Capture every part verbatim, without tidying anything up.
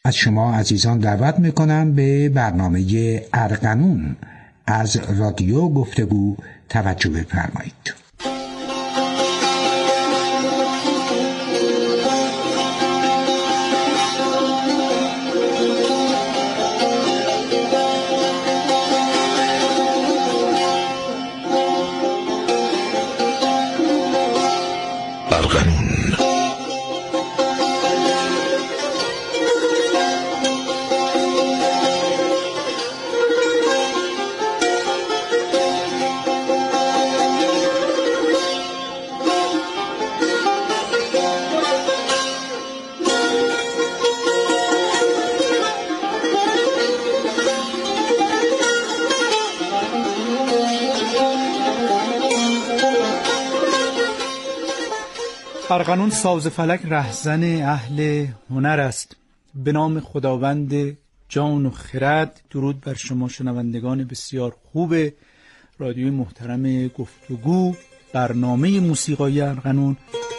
از شما عزیزان دعوت میکنم به برنامه ارغنون از رادیو گفتگو توجه بفرمایید. ارغنون ساز فلک رهزن اهل هنر است. به نام خداوند جان و خرد. درود بر شما شنوندگان بسیار خوب رادیوی محترم گفتگو، برنامه موسیقایی ارغنون.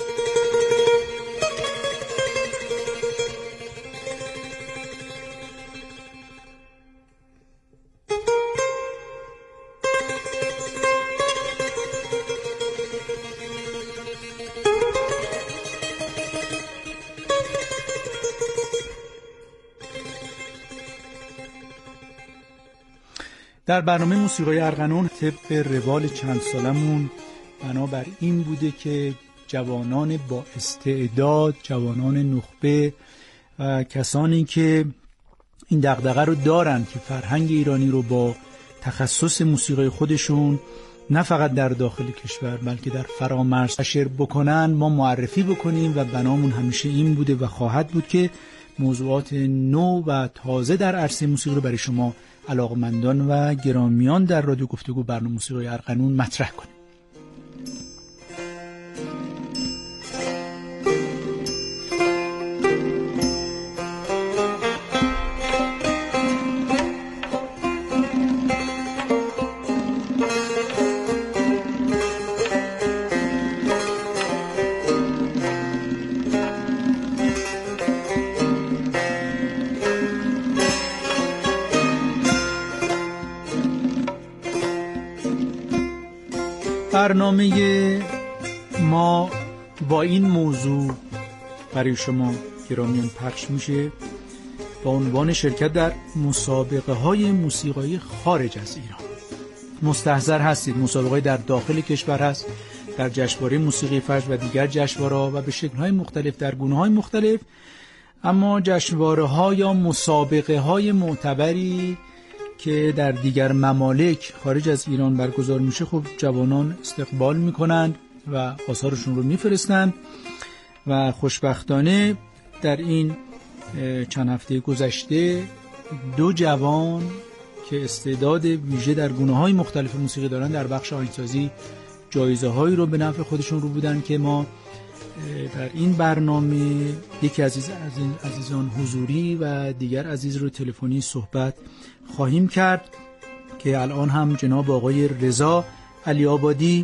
در برنامه موسیقای ارغنون طبق روال چند سالمون بنابر این بوده که جوانان با استعداد، جوانان نخبه و کسانی که این دغدغه رو دارن که فرهنگ ایرانی رو با تخصص موسیقای خودشون نه فقط در داخل کشور بلکه در فرامرز نشر بکنن ما معرفی بکنیم و بنامون همیشه این بوده و خواهد بود که موضوعات نو و تازه در عرصه موسیقی رو برای شما علاقمندان و گرامیان در رادیو گفتگو برنامه موسیقی ارغنون مطرح کنیم. برنامه ما با این موضوع برای شما گرامیان پخش میشه با عنوان شرکت در مسابقه های موسیقایی خارج از ایران. مستحضر هستید مسابقه در داخل کشور هست، در جشنواره موسیقی فجر و دیگر جشنواره‌ها و به شکل‌های مختلف در گونه‌های مختلف، اما جشنواره‌ها یا مسابقه‌های معتبری که در دیگر ممالک خارج از ایران برگزار میشه خب جوانان استقبال میکنند و آثارشون رو میفرستند و خوشبختانه در این چند هفته گذشته دو جوان که استعداد ویژه در گونه‌های مختلف موسیقی دارن در بخش آهنگسازی جایزه هایی رو به نفع خودشون رو بودن که ما در این برنامه یکی عزیز از این عزیزان حضوری و دیگر عزیز رو تلفنی صحبت خواهیم کرد که الان هم جناب آقای رضا علی‌آبادی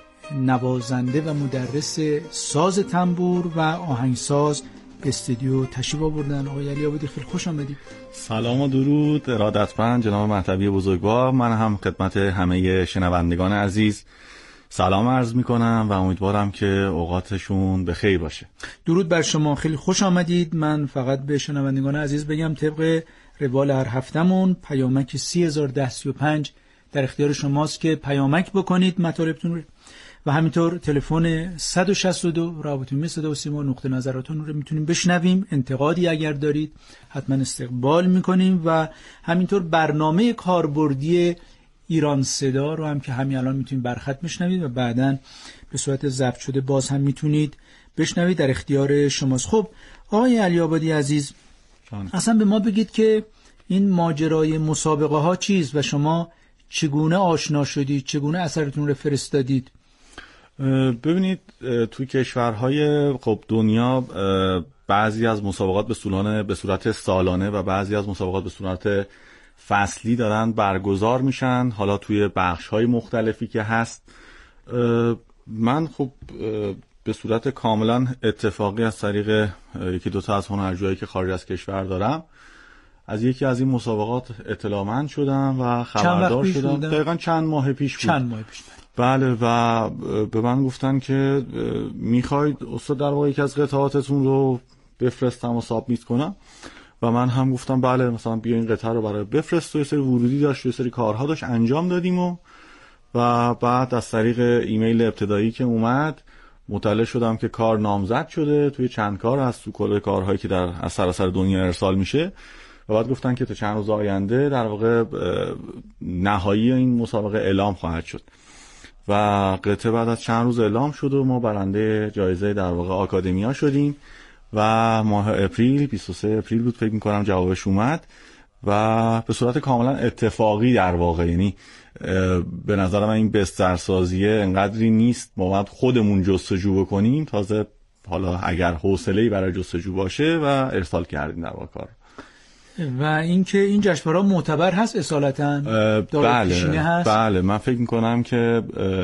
نوازنده و مدرس ساز تنبور و آهنگساز به استودیو تشریف آوردن. آقای علی‌آبادی خیلی خوش آمدید. سلام و درود ارادتمند جناب مهدوی بزرگوار. من هم خدمت همه شنوندگان عزیز سلام عرض میکنم و امیدوارم که اوقاتشون به خیر باشه. درود بر شما، خیلی خوش آمدید. من فقط به شنوندگان عزیز بگم طبق روال هر هفتمون پیامک سی هزار و ده سی و پنج در اختیار شماست که پیامک بکنید مطالبتون رو و همینطور تلفن صد و شصت و دو رابطه صدا و سیما نقطه نظراتون رو میتونیم بشنویم. انتقادی اگر دارید حتما استقبال میکنیم و همینطور برنامه کاربردی ایران صدا رو هم که همین الان میتونید برخط بشنوید و بعداً به صورت ضبط شده باز هم میتونید بشنوید، در اختیار شماست. خب آقای علی‌آبادی عزیز جان. اصلا به ما بگید که این ماجرای مسابقه ها چیست و شما چگونه آشنا شدید، چگونه اثرتون رو فرستادید؟ ببینید توی کشورهای خب دنیا بعضی از مسابقات به صورت به صورت سالانه و بعضی از مسابقات به صورت فصلی دارن برگزار میشن، حالا توی بخش‌های مختلفی که هست. من خب به صورت کاملا اتفاقی از طریق یکی دوتا از هنرجوهایی که خارج از کشور دارم از یکی از این مسابقات اطلاعمند شدم و خبردار شدم. دقیقاً چند ماه پیش بود. چند ماه پیش بود. بله و به من گفتن که میخواید استاد در واقع یکی از قطعاتتون رو بفرستم و سابمیت کنم و من هم گفتم بله مثلا بیا این قطعه رو برای بفرست. و یه سری ورودی داشت، یه سری کارها داشت، انجام دادیم و و بعد از طریق ایمیل ابتدایی که اومد مطلع شدم که کار نامزد شده توی چند کار از تو کل کارهایی که در از سراسر دنیا ارسال میشه و بعد گفتن که تا چند روز آینده در واقع نهایی این مسابقه اعلام خواهد شد و قطعه بعد از چند روز اعلام شد و ما برنده جایزه در واقع آکادمیا شدیم و ماه اپریل بیست و سه اپریل بود فکر می‌کنم جوابش اومد و به صورت کاملا اتفاقی در واقع، یعنی به نظر من این بسترسازیه انقدری نیست ما باید خودمون جستجو بکنیم، تازه حالا اگر حوصله‌ای برای جستجو باشه و ارسال کردیم در واقع کار. و اینکه این جشنواره معتبر هست اصالتاً؟ بله هست؟ بله من فکر میکنم که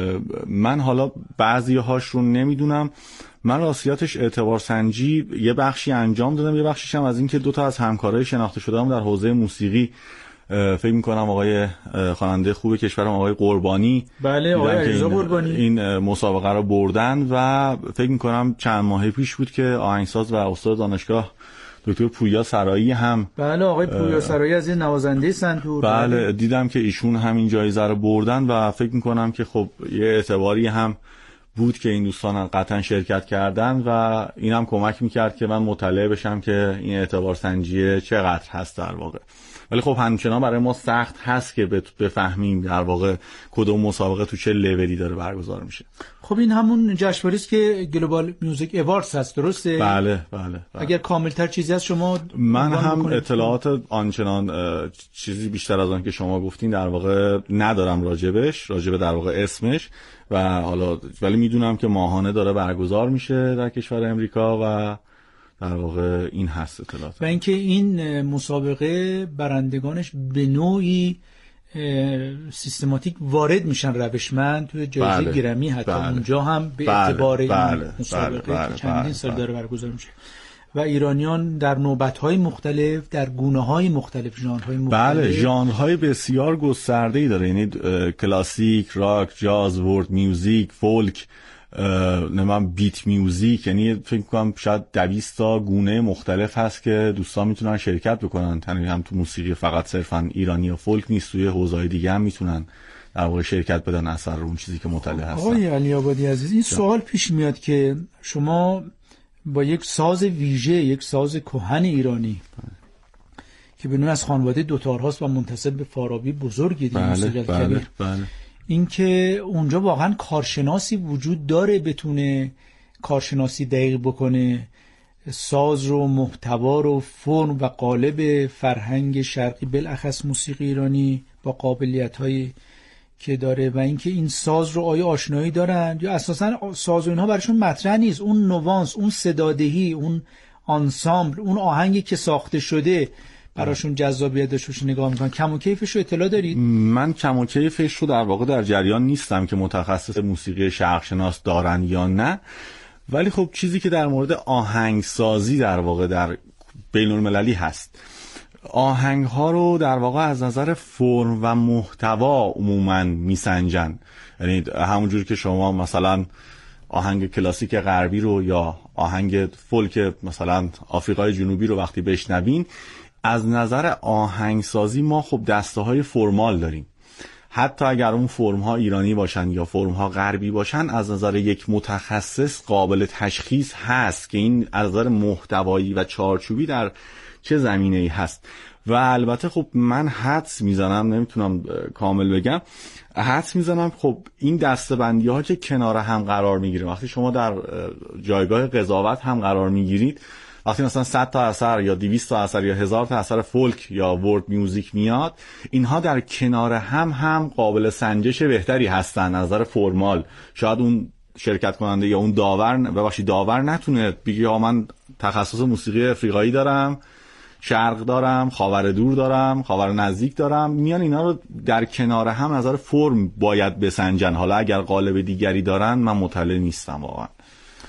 من حالا بعضی هاش رو نمیدونم، من راستیاتش اعتبار سنجی یه بخشی انجام دادم، یه بخشیش هم از این که دوتا از همکارای شناخته شده‌ام در حوزه موسیقی فکر میکنم آقای خواننده خوب کشورم آقای قربانی، بله آقای علیرضا قربانی این مسابقه رو بردن و فکر میکنم چند ماه پیش بود که آهنگساز و استاد دانشگاه دکتر پویا سرایی هم بله آقای پویا سرایی از این نوازنده سنتور بله, بله دیدم که ایشون همین جایزه رو بردن و فکر میکنم که خب یه اعتباری هم بود که این دوستان قطعا شرکت کردن و این هم کمک میکرد که من مطلع بشم که این اعتبار سنجیه چقدر هست در واقع. ولی خب همچنان برای ما سخت هست که بفهمیم در واقع کدوم مسابقه تو چه لولی داره برگزار میشه. خب این همون جشنواره است که گلوبال میوزیک اواردز هست، درسته؟ بله بله, بله. اگر کاملتر چیزی از شما من هم اطلاعات آنچنان چیزی بیشتر از آن که شما گفتین در واقع ندارم راجبش، راجب در واقع اسمش و حالا ولی میدونم که ماهانه داره برگزار میشه در کشور امریکا و در واقع این هست اطلاعات. و اینکه این مسابقه برندگانش به نوعی سیستماتیک وارد میشن روشمند توی جایزه بله، گرمی حتی بله، اونجا هم به اعتبار بله، این بله، مسابقه بله، که چندین بله، سال داره برگزار میشه و ایرانیان در نوبت‌های مختلف در گونه‌های مختلف ژانرهای مختلف بله ژانرهای بسیار گسترده‌ای داره، یعنی کلاسیک، راک، جاز، ورد میوزیک، فولک، نمیدونم بیت میوزیک، یعنی فکر کنم شاید دویست تا گونه مختلف هست که دوستان میتونن شرکت بکنن، یعنی هم تو موسیقی فقط صرفا ایرانی یا فولک نیست، توی حوزه‌های دیگه هم میتونن در واقع شرکت بدن اثر رو اون چیزی که مطلع هستن. آقای علی آبادی عزیز این سوال پیش میاد که شما با یک ساز ویژه، یک ساز کهن ایرانی که به نوع از خانواده دوتار هاست و منتسب به فارابی بزرگی دیگه بله بله بله اینکه اونجا واقعا کارشناسی وجود داره بتونه کارشناسی دقیق بکنه ساز رو، محتوا رو، فرم و قالب فرهنگ شرقی بالاخص موسیقی ایرانی با قابلیت‌هایی که داره و اینکه این ساز رو آیا آشنایی دارن یا اساساً ساز و اینها براشون مطرح نیست، اون نوانس، اون صدادهی، اون آنسامبل، اون آهنگی که ساخته شده براشون جذابیت داشته نگاه میکنن. کم و کیفش رو اطلاع دارید؟ من کم و کیفش رو در واقع در جریان نیستم که متخصص موسیقی شرق شناس دارن یا نه، ولی خب چیزی که در مورد آهنگسازی در واقع در بین المللی هست، آهنگ ها رو در واقع از نظر فرم و محتوا عموما میسنجن، یعنی همونجوری که شما مثلا آهنگ کلاسیک غربی رو یا آهنگ فولک مثلا آفریقای جنوبی رو وقتی بشنوین، از نظر آهنگسازی ما خب دسته های فرمال داریم، حتی اگر اون فرم ها ایرانی باشن یا فرم ها غربی باشن از نظر یک متخصص قابل تشخیص هست که این از نظر محتوایی و چارچوبی در چه زمینه‌ای هست. و البته خب من حدس میزنم، نمیتونم کامل بگم، حدس میزنم خب این دسته‌بندی ها که کنار هم قرار میگیره، وقتی شما در جایگاه قضاوت هم قرار میگیرید، وقتی مثلا صد تا اثر یا دویست تا اثر یا هزار تا اثر فولک یا ورد میوزیک میاد، اینها در کنار هم هم قابل سنجش بهتری هستن از نظر فرمال. شاید اون شرکت کننده یا اون داور ببخشید داور نتونه بگه ها من تخصص موسیقی افریقایی دارم، شرق دارم، خاور دور دارم، خاور نزدیک دارم، میان اینا رو در کنار هم نظر فرم باید بسنجن. حالا اگر قالب دیگری دارن من مطلع نیستم واقعا.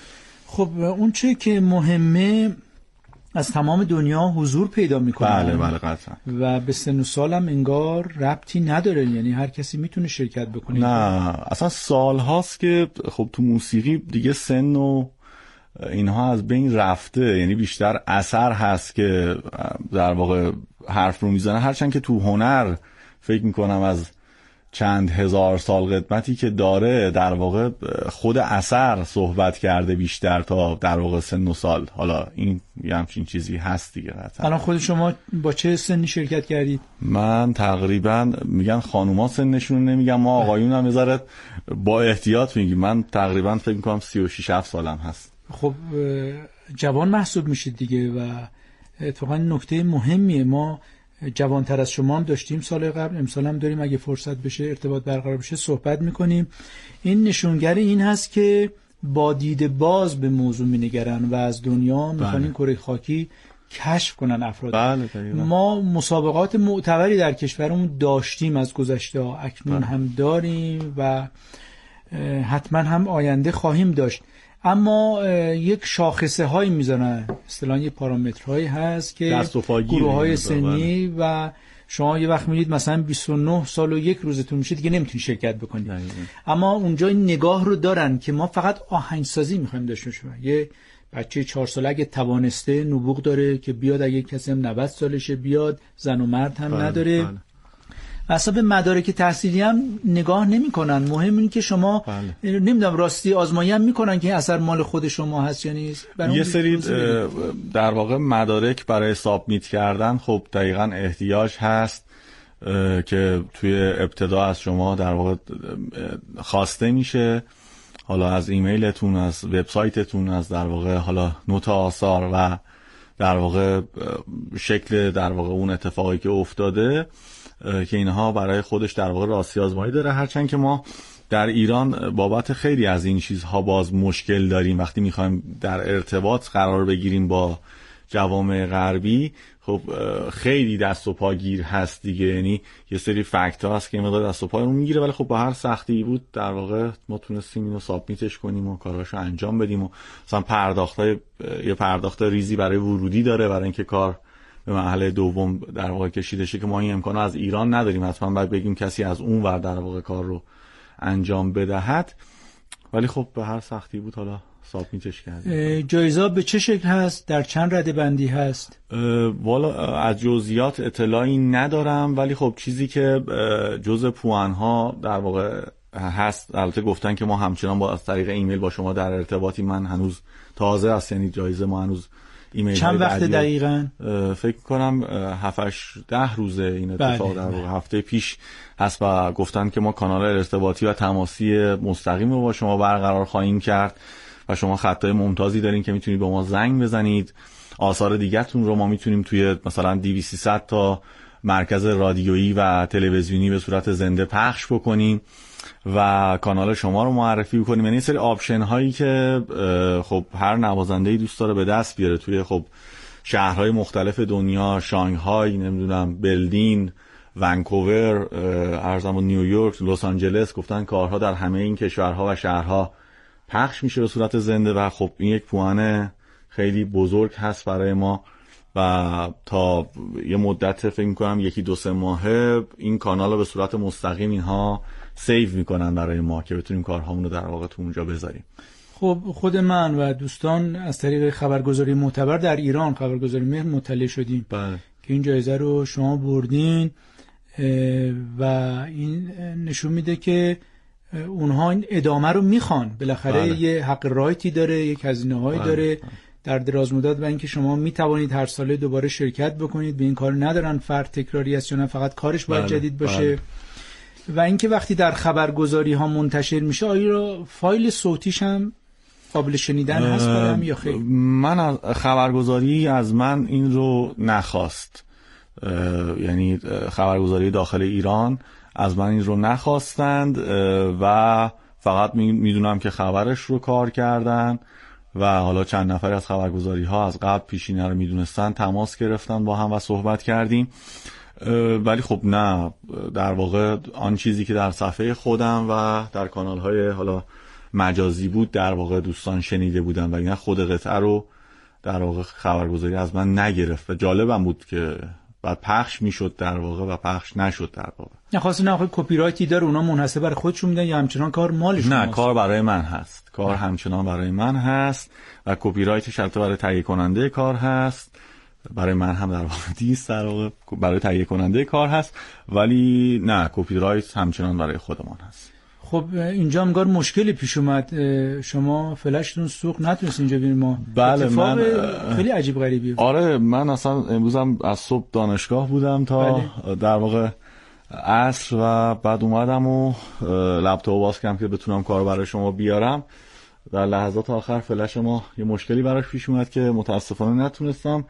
خب اون چه که مهمه از تمام دنیا حضور پیدا میکنه. بله بله قطعا. و به سن و سالم انگار ربطی نداره، یعنی هر کسی میتونه شرکت بکنه. نه اصلا سال هاست که خب تو موسیقی دیگه سن و اینها از بین رفته، یعنی بیشتر اثر هست که در واقع حرف رو میزنه، هرچند که تو هنر فکر میکنم از چند هزار سال قدمتی که داره در واقع خود اثر صحبت کرده بیشتر تا در واقع سن و سال. حالا این یه همچین چیزی هست دیگه. الان خود شما با چه سنی شرکت کردید؟ من تقریبا میگن خانوما سنشون نمیگن، ما آقایون هم میذاره با احتیاط میگیم. من تقریبا فکر میکنم سی و شش هفت سالم هست. خب جوان محسوب میشید دیگه و اتفاقا نکته مهمیه. ما جوانتر از شما هم داشتیم سال قبل، امسال هم داریم، اگه فرصت بشه ارتباط برقرار بشه صحبت میکنیم. این نشونگر این هست که با دید باز به موضوع مینگرن و از دنیا میخوان این کره خاکی کشف کنن افراد. بله ما مسابقات معتبری در کشورمون داشتیم از گذشته، اکنون بله. هم داریم و حتما هم آینده خواهیم داشت. اما یک شاخصه هایی میزنن، اصطلاحاً یک پارامترهایی هست که گروه های سنی بله. و شما یه وقت میدید مثلا بیست و نه سال و یک روزتون میشه دیگه نمیتونید شرکت بکنید. بله. اما اونجا این نگاه رو دارن که ما فقط آهنگسازی میخوایم داشته باشیم. یه بچه چهار ساله اگه توانسته نبوغ داره که بیاد، اگه کسی هم نود سالشه بیاد، زن و مرد هم بله. نداره بله. اصلا به مدارک تحصیلی هم نگاه نمی کنن. مهم اینه که شما بله. نمیدونم راستی آزمایی هم میکنن که اثر مال خود شما هست یا نیست. یه سری در واقع مدارک برای سابمیت کردن خب دقیقاً احتیاج هست که توی ابتدا از شما در واقع خواسته میشه، حالا از ایمیلتون، از وبسایتتون، از در واقع حالا نوت آثار و در واقع شکل در واقع اون اتفاقی که افتاده که اینها برای خودش در واقع راستی آزمایی داره. هرچند که ما در ایران بابت خیلی از این چیزها باز مشکل داریم وقتی میخوایم در ارتباط قرار بگیریم با جوامع غربی. خب خیلی دست و پا گیر هست دیگه، یعنی یه سری فکت ها هست که مقدار دست و پای رو میگیره، ولی خب با هر سختی بود در واقع ما تونستیم اینو سابمیتش کنیم و کاراشو انجام بدیم. و مثلا پرداختای یه پرداخت ریزی برای ورودی داره برای اینکه کار به مرحله دوم در واقع کشیده شه که ما این امکانو از ایران نداریم، حتما باید بگیم کسی از اون ور در واقع کار رو انجام بدهد. ولی خب به هر سختی بود حالا سابمیتش کردیم. جایزه به چه شکل هست؟ در چند رده بندی هست؟ والا از جزئیات اطلاعی ندارم، ولی خب چیزی که جزء پوانها در واقع هست، البته گفتن که ما همچنان با از طریق ایمیل با شما در ارتباطی. من هنوز تازه است، یعنی جایزه ما هنوز ایمیل چند وقت دقیقاً؟ فکر کنم هفتش ده روزه این اتفاق در واقع هفته پیش هست و گفتن که ما کانال ارتباطی و تماسی مستقیم رو با شما برقرار خواهیم کرد و شما خطای ممتازی دارین که میتونید به ما زنگ بزنید. آثار دیگه‌تون رو ما میتونیم توی مثلا دویست سیصد تا مرکز رادیویی و تلویزیونی به صورت زنده پخش بکنیم و کانال شما رو معرفی بکنیم. یعنی سری آپشن هایی که خب هر نوازنده‌ای دوست داره به دست بیاره توی خب شهرهای مختلف دنیا، شانگهای، نمیدونم برلین، ونکوور، ارزم و نیویورک، لس آنجلس، گفتن کارها در همه این کشورها و شهرها پخش میشه به صورت زنده و خب این یک پوان خیلی بزرگ هست برای ما و تا یه مدت فکر می‌کنم یکی دو سه ماهه این کانال رو به صورت مستقیم اینها سیو میکنن برای ما که بتونیم کارهامون رو در واقع تو اونجا بذاریم. خب خود من و دوستان از طریق خبرگزاری معتبر در ایران، خبرگزاری مهر، مطلع شدیم بله. که این جایزه رو شما بردین و این نشون میده که اونها این ادامه رو میخوان. بالاخره بله. یه حق رایتی داره، یک هزینه‌هایی بله. داره در دراز مدت و اینکه شما میتوانید هر ساله دوباره شرکت بکنید. به این کار ندارن فرد تکراری است یا نه، فقط کارش باید بله. جدید باشه بله. و اینکه وقتی در خبرگزاری ها منتشر میشه آیا فایل صوتیش هم قابل شنیدن هست برام یا خیر؟ من از خبرگزاری از من این رو نخواست، یعنی خبرگزاری داخل ایران از من این رو نخواستند و فقط میدونم که خبرش رو کار کردن و حالا چند نفری از خبرگزاری ها از قبل پیشینه رو میدونستن، تماس گرفتن با هم و صحبت کردیم. ولی خب نه، در واقع آن چیزی که در صفحه خودم و در کانال های حالا مجازی بود در واقع دوستان شنیده بودن و اینا خود قطعه رو در واقع خبرگزاری از من نگرفت و جالبم بود که بعد پخش میشد در واقع و پخش نشد در واقع. نه خاصی نه کپی رایتی داره اونا منحصر برای خودشون میدن یا همچنان کار مالشون؟ نه کار برای من هست، کار همچنان برای من هست و کپی رایتش البته برای تهیه کننده کار هست، برای من هم در واقع نیست، در واقع برای تهیه کننده کار هست، ولی نه کپی رایت همچنان برای خودمان هست. خب اینجا انگار مشکلی پیش اومد، شما فلشتون سوخت نتونست اینجا ببینید. ما بله من خیلی عجیب غریبی. آره من اصلا امروزم از صبح دانشگاه بودم تا بله. در واقع عصر و بعد اومدم و لپتاپ باز کردم که بتونم کارو برای شما بیارم. در لحظات آخر فلش ما یه مشکلی براش پیش اومد که متاسفانه نتونستم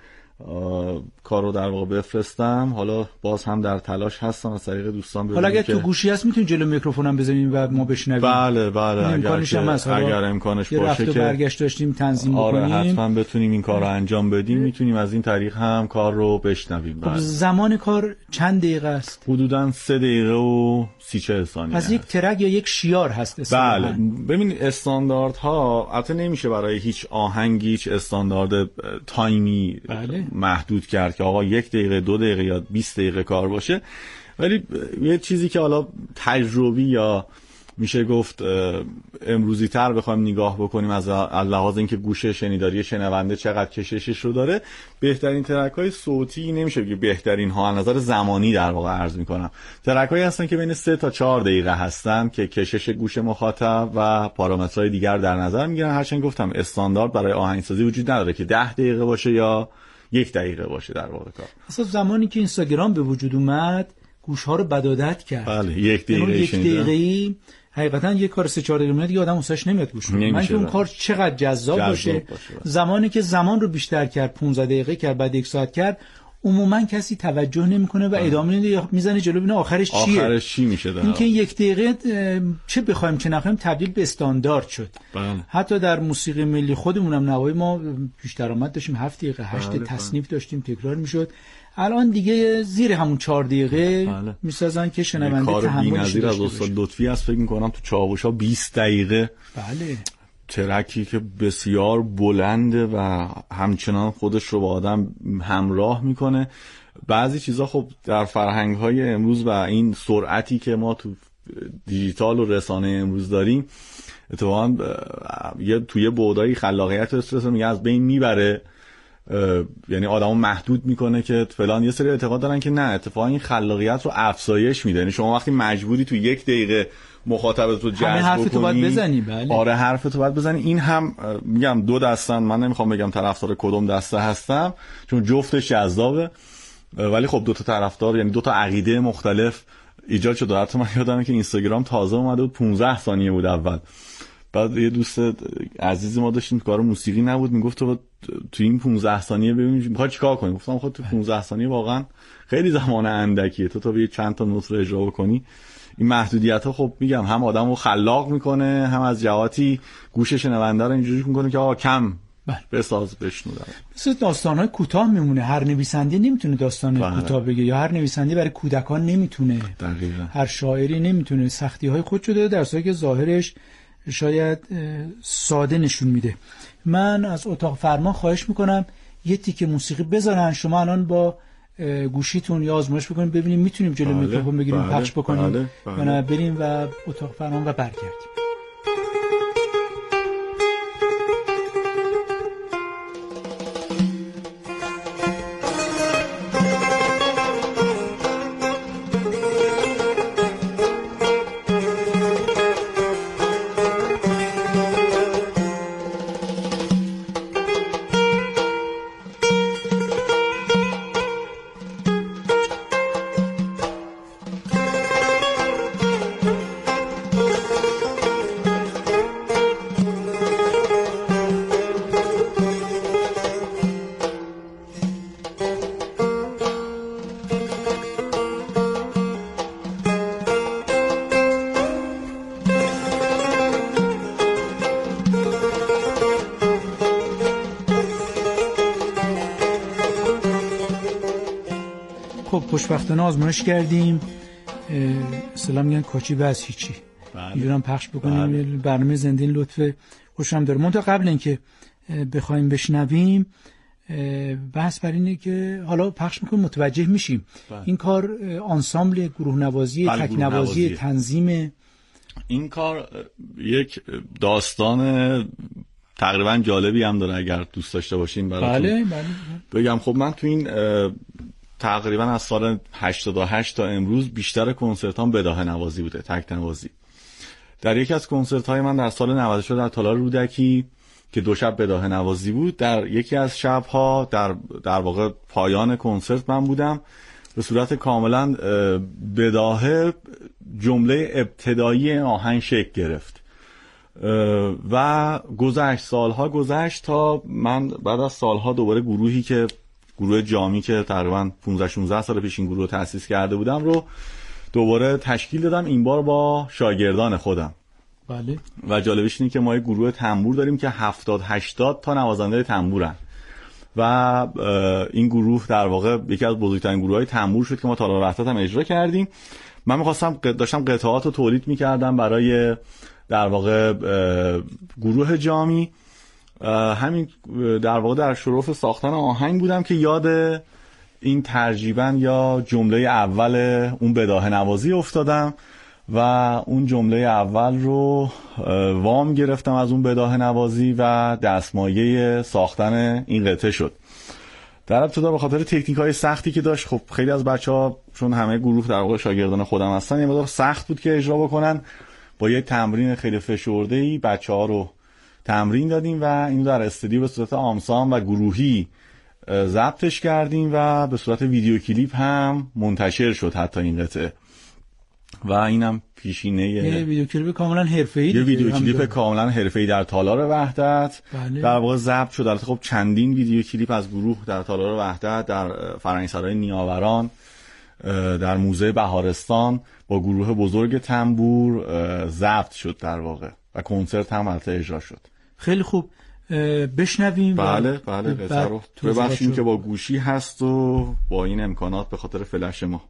کارو در واقع بفرستم. حالا باز هم در تلاش هستم از طریق دوستان ببینم. حالا اگه که... تو گوشی هست میتونی جلو میکروفونم بزنیم و ما بشنویم. بله بله اگر که... اگر امکانش باشه که برگشت داشتیم تنظیم آره بکنیم. آره حتما بتونیم این کارو انجام بدیم، میتونیم از این طریق هم کار رو بشنویم. خب زمان کار چند دقیقه است؟ حدوداً سه دقیقه و سی چهل ثانیه. از یک ترک یا یک شیار هست اصطلاحاً؟ بله ببین استانداردها البته نمیشه برای هیچ آهنگی هیچ استاندارد تایمی بله. محدود کرد که آقا یک دقیقه دو دقیقه یا بیست دقیقه کار باشه، ولی یه چیزی که حالا تجربی یا میشه گفت امروزی تر بخوایم نگاه بکنیم از لحاظ اینکه گوشه شنیداری شنونده چقدر کششش رو داره، بهترین ترک های صوتی نمیشه بگه بهترین ها، از نظر زمانی در واقع عرض میکنم ترک هایی هستن که بین سه تا چهار دقیقه هستن که کشش گوش مخاطب و پارامترهای دیگر در نظر میگیرن. هرچند گفتم استاندارد برای آهنگسازی وجود نداره که ده دقیقه باشه یا یک دقیقه باشه در واقع کار. اصلا زمانی که اینستاگرام به وجود اومد گوش ها رو بدادت کرد. بله یک دقیقه یک دقیقه‌ای حقیقتا یک کار سه چهار دقیقه میاد دیگه آدم واسش نمیاد گوش کنه. من که اون کار چقدر جذاب, جذاب باشه, باشه زمانی که زمان رو بیشتر کرد پانزده دقیقه کرد بعد یک ساعت کرد عموما کسی توجه نمیکنه و ادامه میزنه جلو ببینه آخرش چیه، آخرش چی میشه. این که یک دقیقه چه بخوایم چه نخوایم تبدیل به استاندارد شد. بله. حتی در موسیقی ملی خودمونم نوای ما پیش درآمد داشتیم هفت دقیقه هشت بله. تصنیف داشتیم تکرار میشد. الان دیگه زیر همون چهار دقیقه بله. میسازن که شنونده تحملش داشته باشه. از استاد لطفی هست فکر می‌کنم تو چاوشا بیست دقیقه بله ترکی که بسیار بلنده و همچنان خودش رو با آدم همراه میکنه. بعضی چیزا خب در فرهنگ‌های امروز و این سرعتی که ما تو دیجیتال و رسانه امروز داریم اتفاقا یه توی بعدای خلاقیت و استرس میگه از بین میبره، یعنی آدمو محدود میکنه که فلان. یه سری اعتقاد دارن که نه اتفاقا این خلاقیت رو افزایش میده، یعنی شما وقتی مجبوری تو یک دقیقه مخاطبت رو جذب کنی حرف تو باید بزنی. بله. آره حرف تو باید بزنی. این هم میگم دو دستن، من نمیخوام بگم طرفدار کدوم دسته هستم چون جفتش جذابه، ولی خب دو تا طرفدار یعنی دو تا عقیده مختلف ایجاد شده. حتی من یادمه که اینستاگرام تازه اومده بود پانزده ثانیه بود اول، بعد یه دوست عزیز ما داشتیم کار موسیقی نبود میگفت تو تو این پانزده ثانیه ببین میخوای چیکار کنی. گفتم خب تو پانزده ثانیه واقعا خیلی زمان اندکیه، تو تا یه چند تا نوت رو اجرا بکنی. این محدودیت ها خب میگم هم آدمو خلاق میکنه هم از جهاتی گوش شنونده رو اینجوری میکنه که آقا کم بساز بشنو. مثل داستان‌های کوتاه میمونه، هر نویسنده نمیتونه داستان کوتاه بگه یا هر نویسنده برای کودکان نمیتونه. دقیقاً. هر شاعری نمیتونه، سختی‌های خودشو داره در صورتی که ظاهرش شاید ساده نشون میده. من از اتاق فرمان خواهش میکنم یه تیکه موسیقی بذارن، شما الان با گوشیتون یا آزمایش بکنیم ببینیم میتونیم جلو بله، میکروفون بگیریم بله، پخش بکنیم. بله، بله. یا بریم و اتاق فرمان و برگردیم. خب خوشبختانه آزمایش کردیم، اصلا میگن کاچی بس هیچی. میدونم پخش بکنیم. برنامه زنده این لطف خوشم داره. من تا قبل اینکه بخوایم بشنویم بحث بر اینه که حالا پخش میکنیم متوجه میشیم بله. این کار آنسامبل گروه نوازی، بله، تک نوازی، تنظیم. این کار یک داستان تقریبا جالبی هم داره اگر دوست داشته باشین براتون. بله بله بگم. خب من تو این تقریبا از سال هشتاد و هشت تا امروز بیشتر کنسرتام بداهه نوازی بوده، تک نوازی. در یکی از کنسرت های من در سال نود و چهار در تالار رودکی که دو شب بداهه نوازی بود، در یکی از شب‌ها در در واقع پایان کنسرت من بودم، به صورت کاملا بداهه جمله ابتدایی آهنگ شکل گرفت و گذشت، سالها گذشت تا من بعد از سالها دوباره گروهی که گروه جامی که تقریبا پانزده شانزده سال پیش این گروه رو تأسیس کرده بودم رو دوباره تشکیل دادم، این بار با شاگردان خودم. بله. و جالبش اینه که ما یک گروه تنبور داریم که هفتاد هشتاد تا نوازنده تنبورن و این گروه در واقع یکی از بزرگترین گروه‌های تنبور شد که ما تالار وحدت هم اجرا کردیم. من می‌خواستم داشتم قطعات رو تولید می‌کردم برای در واقع گروه جامی، همین در واقع در شرف ساختن آهنگ بودم که یاد این ترجیباً یا جمله اول اون بداهه نوازی افتادم و اون جمله اول رو وام گرفتم از اون بداهه نوازی و دستمایه ساختن این قطعه شد. در ابتدا به خاطر تکنیک‌های سختی که داشت، خب خیلی از بچه‌ها چون همه گروه در واقع شاگردان خودم هستن یه مقدار سخت بود که اجرا بکنن، با یه تمرین خیلی فشرده‌ای بچه‌ها رو تمرین دادیم و اینو در استودیو به صورت آمسام و گروهی ضبطش کردیم و به صورت ویدیو کلیپ هم منتشر شد حتی این قطعه. و اینم پیشینه یه ویدیو کلیپ کاملا حرفه‌ای، یه ویدیو کلیپ کاملا حرفه‌ای در تالار وحدت بله. در واقع ضبط شد. البته خب چندین ویدیو کلیپ از گروه در تالار وحدت، در فرهنگسرای نیاوران، در موزه بهارستان با گروه بزرگ تنبور ضبط شد در واقع و کنسرت هم البته اجرا شد. خیلی خوب، بشنویم. بله بله قطعه رو ببخشیم که با گوشی هست و با این امکانات به خاطر فلش ما.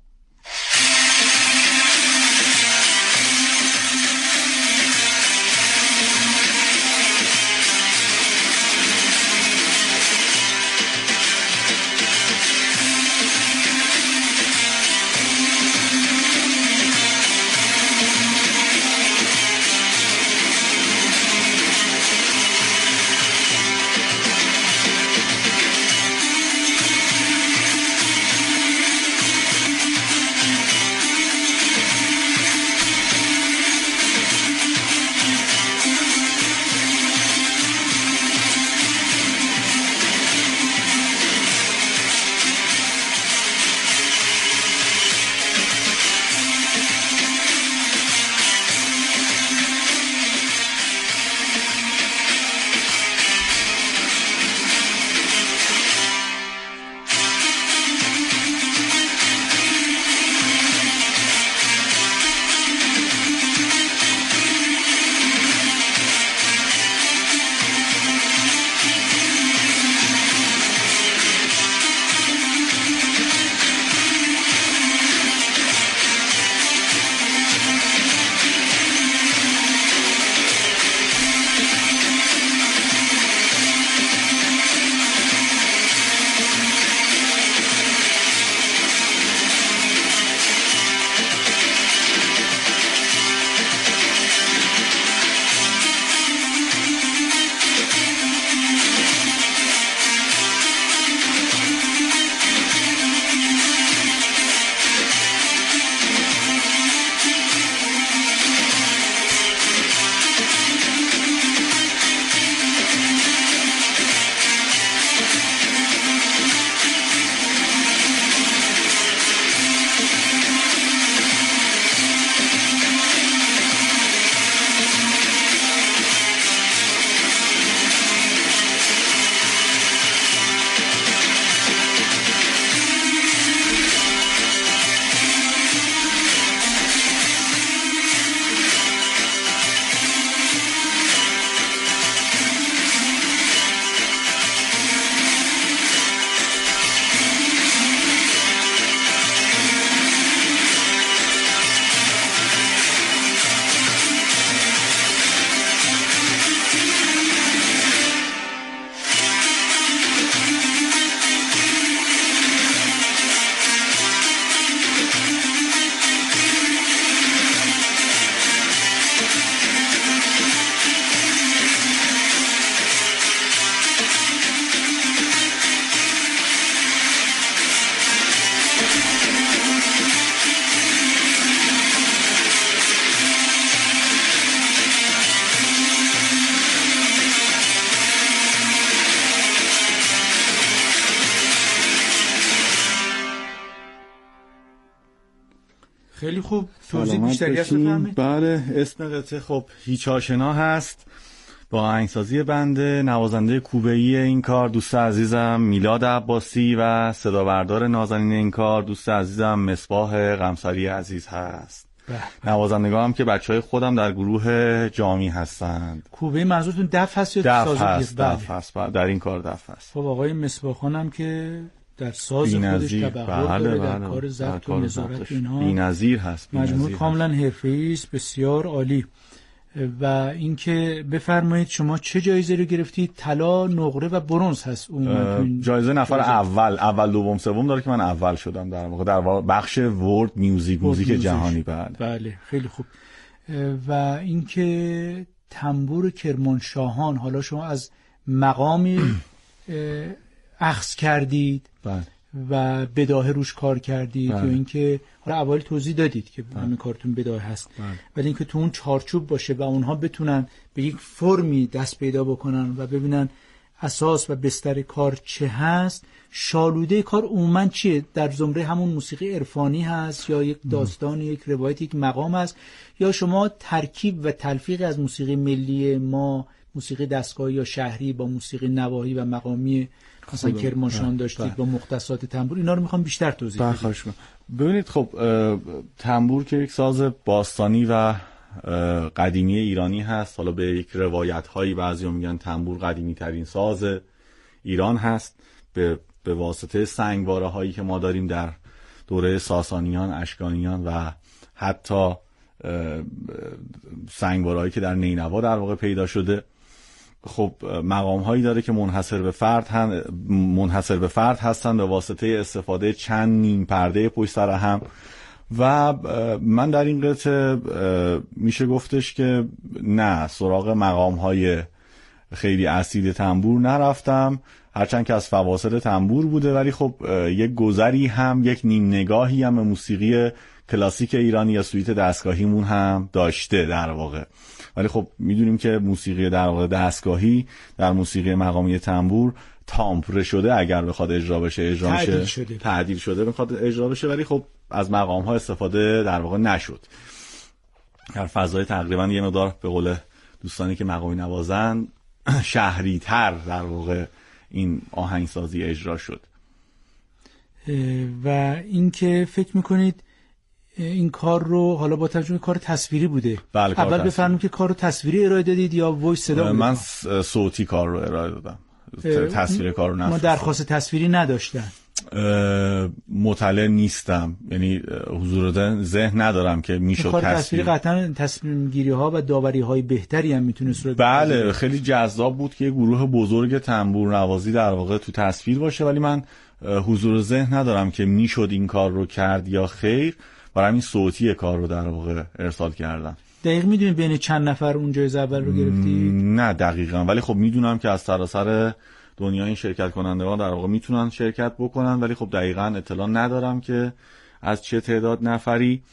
خیلی خوب، توضیح بیشتری هست بفرمایید. بله، اسم قطعه خب هیچ آشنا هست، با آهنگسازی بنده، نوازنده کوبه‌ای این کار دوست عزیزم میلاد عباسی و صدا بردار نازنین این کار دوست عزیزم مصباح قمصری عزیز هست. نوازندگان هم که بچهای خودم در گروه جامی هستند. کوبه منظورتون دف هست یا دف ساز هست؟ دف هست، در این کار دف هست. خب آقای مصباح خان هم که در ساز خودش تبحر بله داره، بله در کار ضبط و نظارت اینها بی‌نظیر هست. مجموع کاملا حرفه‌ای است، بسیار عالی. و اینکه بفرمایید شما چه جایزه رو گرفتید؟ طلا، نقره و برنز هست اون. جایزه نفر جایزه. اول اول دوم سوم داره که من اول شدم در واقع در بخش ورد میوزیک، موزیک جهانی. بله بله خیلی خوب. و اینکه تنبور کرمانشاهان، حالا شما از مقامی اخذ کردید بله. و بداهه روش کار کردید، بله. یا اینکه حالا اول توضیح دادید که بله. همین کارتون بداهه هست، بله. ولی اینکه تو اون چارچوب باشه و اونها بتونن به یک فرمی دست پیدا بکنن و ببینن اساس و بستر کار چه هست. شالوده کار عموما چیه؟ در زمره همون موسیقی عرفانی هست یا یک داستان، یک روایت، یک مقام هست، یا شما ترکیب و تلفیق از موسیقی ملی ما، موسیقی دستگاهی یا شهری با موسیقی نواحی و مقامی مثلا کرمانشاهان داشتید با مختصات تنبور؟ اینا رو میخوام بیشتر توضیح بدید. ببینید خب تنبور که یک ساز باستانی و قدیمی ایرانی هست، حالا به یک روایت هایی بعضیا میگن تنبور قدیمی ترین ساز ایران هست، به به واسطه سنگواره هایی که ما داریم در دوره ساسانیان، اشکانیان و حتی سنگواره هایی که در نینوا در واقع پیدا شده. خب مقام هایی داره که منحصر به فرد هن، منحصر به فرد هستن به واسطه استفاده چند نیم پرده پشت سر هم. و من در این قطعه میشه گفتش که نه سراغ مقام های خیلی اصیل تنبور نرفتم، هرچند که از فواصل تنبور بوده، ولی خب یک گذری هم، یک نیم نگاهی هم به موسیقی کلاسیک ایرانی یا سویت دستگاهیمون هم داشته در واقع. ولی خب میدونیم که موسیقی در واقع دستگاهی در موسیقی مقامی تنبور تامپره شده، اگر بخواد اجرا بشه اجرا میشه، تعدیل شده تعدیل شده بخواد اجرا بشه، ولی خب از مقام ها استفاده در واقع نشد. در فضای تقریبا یه مقدار به قول دوستانی که مقامی نوازن شهری تر در واقع این آهنگسازی اجرا شد. و اینکه فکر میکنید این کار رو حالا با توجه به کار تصویری بوده؟ بله، اول بفرمایید که کار رو تصویری ارائه دادید یا وایس صدا؟ من صوتی کار رو ارائه دادم، تصویر کار رو نفرستادم. ما درخواست تصویری نداشتن. مطلع نیستم، یعنی حضور ذهن ندارم که میشد تصویر. کار تصویری قطعا تصمیم گیری ها و داوری های بهتری هم میتونه صورت بگیره. بله خیلی جذاب بود که یه گروه بزرگ تنبور نوازی در واقع تو تصویر باشه، ولی من حضور ذهن ندارم که میشد این کار رو کرد یا خیر، برای همین صوتی کار رو در واقع ارسال کردم. دقیق میدونید بین چند نفر اون جایزه اول رو گرفتید؟ نه دقیقاً، ولی خب میدونم که از سراسر دنیا این شرکت کنندگان در واقع میتونن شرکت بکنن، ولی خب دقیقاً اطلاع ندارم که از چه تعداد نفری.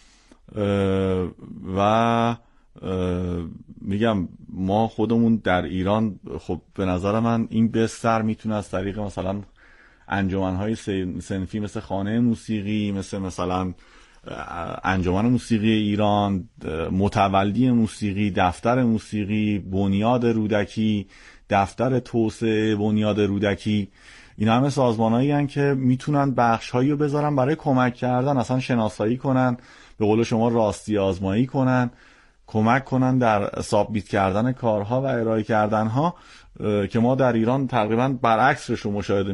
و میگم ما خودمون در ایران خب به نظر من این بستر میتونه از طریق مثلا انجمن‌های صنفی مثل خانه موسیقی، مثل مثلا انجمن موسیقی ایران، متولی موسیقی، دفتر موسیقی، بنیاد رودکی، دفتر توسعه بنیاد رودکی، اینا همه سازمانایی هستن که میتونن بخش‌هایی رو بذارن برای کمک کردن، اصلا شناسایی کنن، به قول شما راستی آزمایی کنن، کمک کنن در سابمیت کردن کارها و ارائه کردنها، که ما در ایران تقریبا برعکسش رو مشاهده